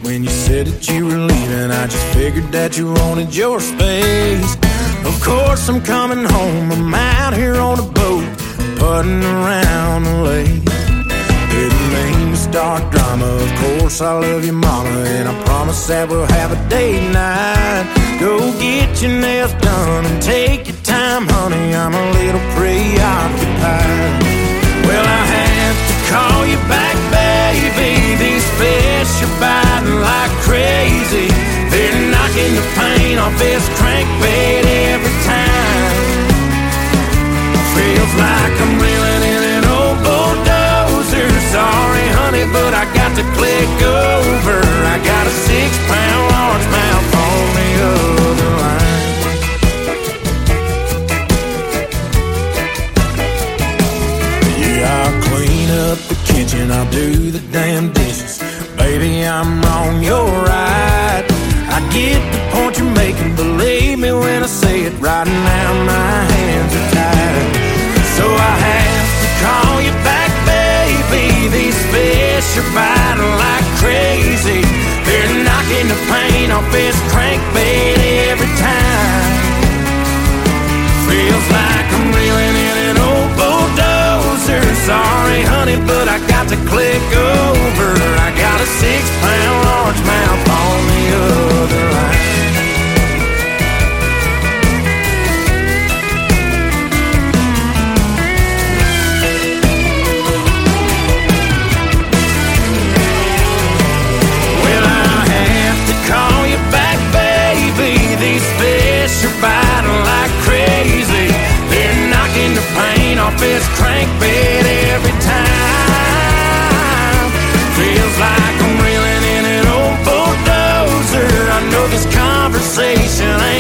When you said that you were leaving, I just figured that you wanted your space. Of course I'm coming home, I'm out here on a boat, putting around the lake. Didn't mean to start drama, of course I love you mama, and I promise that we'll have a date night. Go get your nails done and take your time, honey, I'm a little preoccupied. Well, I have to call you back, baby. These fish are biting like crazy. They're knocking the paint off this crankbait every time. Feels like I'm reeling in an old bulldozer. Sorry, honey, but I got to click over. I got a 6-pound largemouth on the other line. I'll clean up the kitchen, I'll do the damn dishes. Baby, I'm wrong, you're right. I get the point you're making, believe me when I say it. Right now my hands are tied, so I have to call you back, baby. These fish are biting like crazy. They're knocking the paint off this crankbait every time. Feels like I'm reeling in an old bulldozer. Sorry, honey, but I got to click over. I got a 6-pound largemouth on the other line. Well, I have to call you back, baby. These fish are biting like crazy. They're knocking the paint off this crankbait every time. Feels like I'm reeling in an old bulldozer. I know this conversation ain't